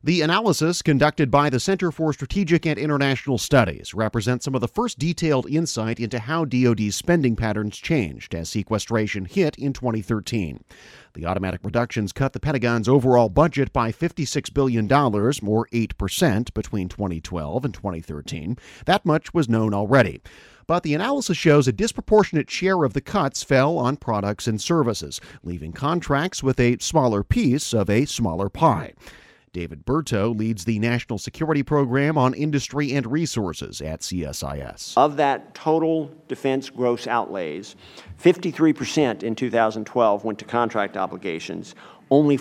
The analysis conducted by the Center for Strategic and International Studies represents some of the first detailed insight into how DoD's spending patterns changed as sequestration hit in 2013. The automatic reductions cut the Pentagon's overall budget by $56 billion, or 8%, between 2012 and 2013. That much was known already. But the analysis shows a disproportionate share of the cuts fell on products and services, leaving contracts with a smaller piece of a smaller pie. David Berto leads the National Security Program on Industry and Resources at CSIS. Of that total defense gross outlays, 53% in 2012 went to contract obligations. Only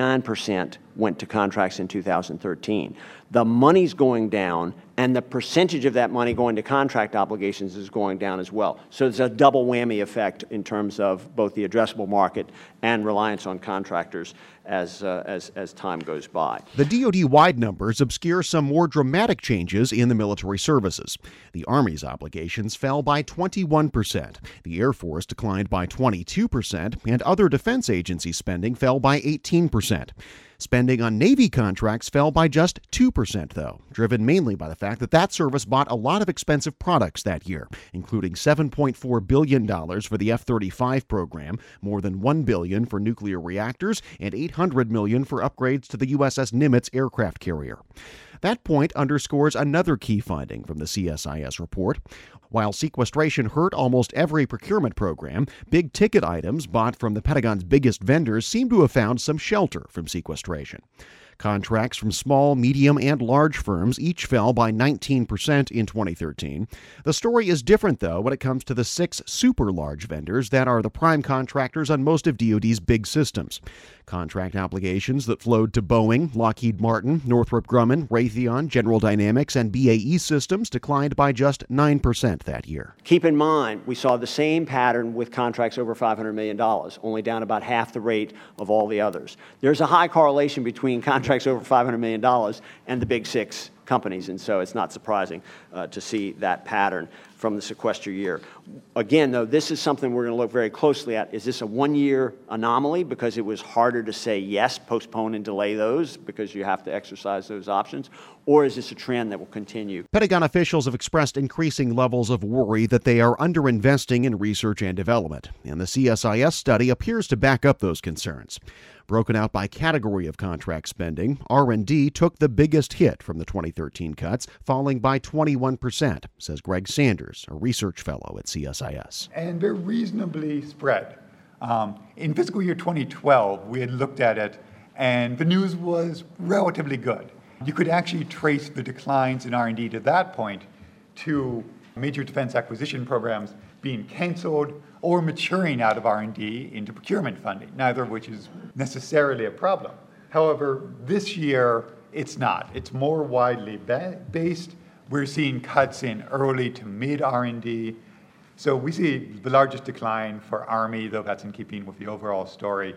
49% went to contracts in 2013. The money's going down, and the percentage of that money going to contract obligations is going down as well. So there's a double whammy effect in terms of both the addressable market and reliance on contractors as time goes by. The DoD-wide numbers obscure some more dramatic changes in the military services. The Army's obligations fell by 21%, the Air Force declined by 22%, and other defense agency spending fell by 18%. Spending on Navy contracts fell by just 2%, though, driven mainly by the fact that service bought a lot of expensive products that year, including $7.4 billion for the F-35 program, more than $1 billion for nuclear reactors, and $800 million for upgrades to the USS Nimitz aircraft carrier. That point underscores another key finding from the CSIS report. While sequestration hurt almost every procurement program, big-ticket items bought from the Pentagon's biggest vendors seem to have found some shelter from sequestration. Contracts from small, medium, and large firms each fell by 19% in 2013. The story is different, though, when it comes to the 6 super-large vendors that are the prime contractors on most of DoD's big systems. Contract obligations that flowed to Boeing, Lockheed Martin, Northrop Grumman, Raytheon, General Dynamics, and BAE Systems declined by just 9% that year. Keep in mind, we saw the same pattern with contracts over $500 million, only down about half the rate of all the others. There's a high correlation between contracts over $500 million and the big 6 companies, and so it's not surprising to see that pattern from the sequester year. Again, though, this is something we're going to look very closely at. Is this a one-year anomaly because it was harder to say yes, postpone and delay those because you have to exercise those options, or is this a trend that will continue? Pentagon officials have expressed increasing levels of worry that they are underinvesting in research and development, and the CSIS study appears to back up those concerns. Broken out by category of contract spending, R&D took the biggest hit from the 2013 cuts, falling by 21%, says Greg Sanders, a research fellow at CSIS. And they're reasonably spread. In fiscal year 2012, we had looked at it, and the news was relatively good. You could actually trace the declines in R&D to that point to major defense acquisition programs being canceled or maturing out of R&D into procurement funding, neither of which is necessarily a problem. However, this year, it's not. It's more widely based. We're seeing cuts in early to mid R&D. So we see the largest decline for Army, though that's in keeping with the overall story.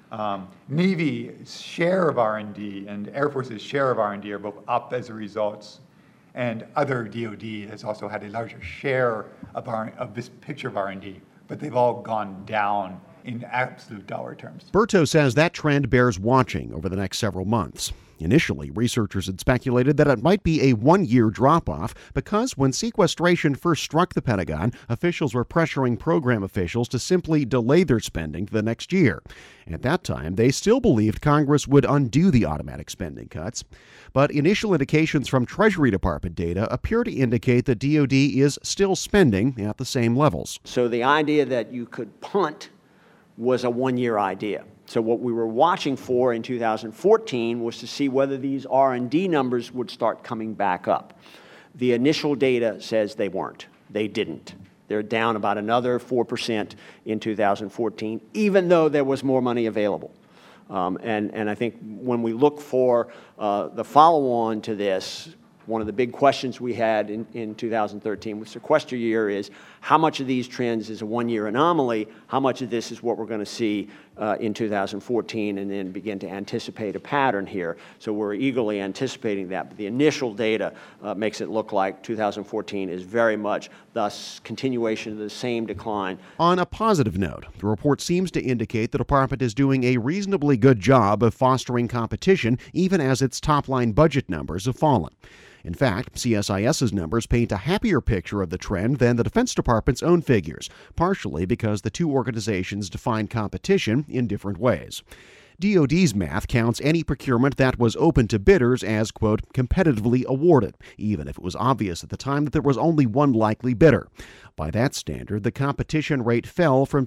Navy's share of R&D and Air Force's share of R&D are both up as a result, and other DoD has also had a larger share of this picture of R&D, but they've all gone down in absolute dollar terms. Berto says that trend bears watching over the next several months. Initially, researchers had speculated that it might be a one-year drop-off because when sequestration first struck the Pentagon, officials were pressuring program officials to simply delay their spending to the next year. At that time, they still believed Congress would undo the automatic spending cuts. But initial indications from Treasury Department data appear to indicate that DoD is still spending at the same levels. So the idea that you could punt was a one-year idea. So what we were watching for in 2014 was to see whether these R&D numbers would start coming back up. The initial data says they weren't. They didn't. They're down about another 4% in 2014, even though there was more money available. And I think when we look for the follow-on to this, One of the big questions we had in 2013 with sequester year is how much of these trends is a one-year anomaly, how much of this is what we're going to see in 2014, and then begin to anticipate a pattern here. So we're eagerly anticipating that. But the initial data makes it look like 2014 is very much thus continuation of the same decline. On a positive note, the report seems to indicate the department is doing a reasonably good job of fostering competition, even as its top-line budget numbers have fallen. In fact, CSIS's numbers paint a happier picture of the trend than the Defense Department's own figures, partially because the two organizations define competition in different ways. DoD's math counts any procurement that was open to bidders as, quote, competitively awarded, even if it was obvious at the time that there was only one likely bidder. By that standard, the competition rate fell from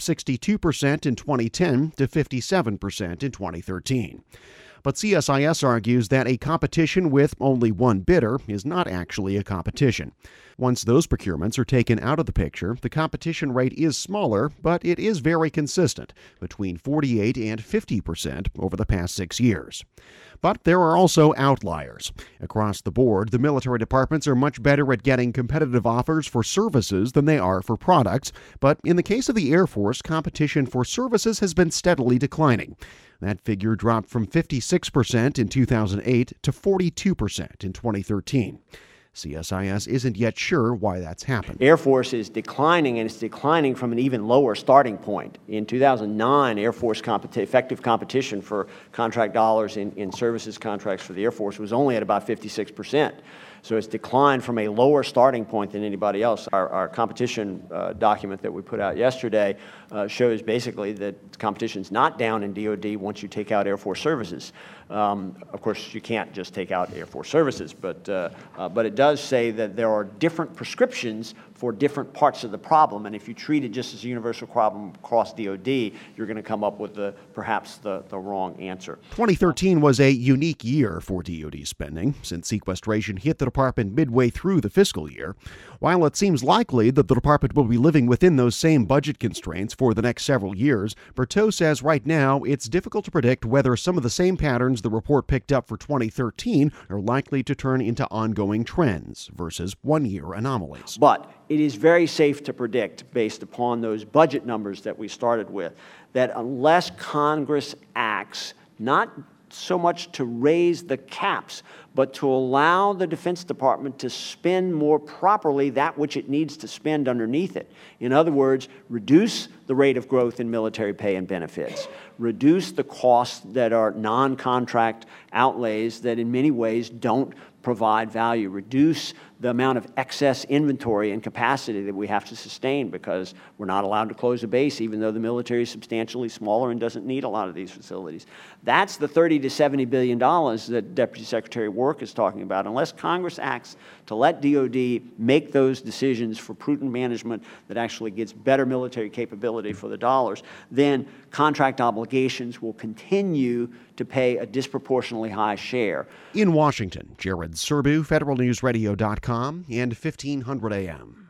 62% in 2010 to 57% in 2013. But CSIS argues that a competition with only one bidder is not actually a competition. Once those procurements are taken out of the picture, the competition rate is smaller, but it is very consistent, between 48 and 50% over the past 6 years. But there are also outliers. Across the board, the military departments are much better at getting competitive offers for services than they are for products, but in the case of the Air Force, competition for services has been steadily declining. That figure dropped from 56% in 2008 to 42% in 2013. CSIS isn't yet sure why that's happened. Air Force is declining, and it's declining from an even lower starting point. In 2009, Air Force effective competition for contract dollars in services contracts for the Air Force was only at about 56%. So it's declined from a lower starting point than anybody else. Our competition document that we put out yesterday shows basically that competition's not down in DoD once you take out Air Force services. Of course, you can't just take out Air Force services, but it does say that there are different prescriptions for different parts of the problem, and if you treat it just as a universal problem across DoD, you're going to come up with perhaps the wrong answer. 2013 was a unique year for DoD spending, since sequestration hit the department midway through the fiscal year. While it seems likely that the department will be living within those same budget constraints for the next several years, Berteau says right now it's difficult to predict whether some of the same patterns the report picked up for 2013 are likely to turn into ongoing trends versus one-year anomalies. But it is very safe to predict, based upon those budget numbers that we started with, that unless Congress acts, not so much to raise the caps, but to allow the Defense Department to spend more properly that which it needs to spend underneath it. In other words, reduce the rate of growth in military pay and benefits, reduce the costs that are non-contract outlays that in many ways don't provide value, reduce the amount of excess inventory and capacity that we have to sustain because we're not allowed to close a base even though the military is substantially smaller and doesn't need a lot of these facilities. That's the $30 to $70 billion that Deputy Secretary Work is talking about. Unless Congress acts to let DoD make those decisions for prudent management that actually gets better military capability for the dollars, then contract obligations will continue to pay a disproportionately high share. In Washington, Jared Serbu, FederalNewsRadio.com and 1500 AM.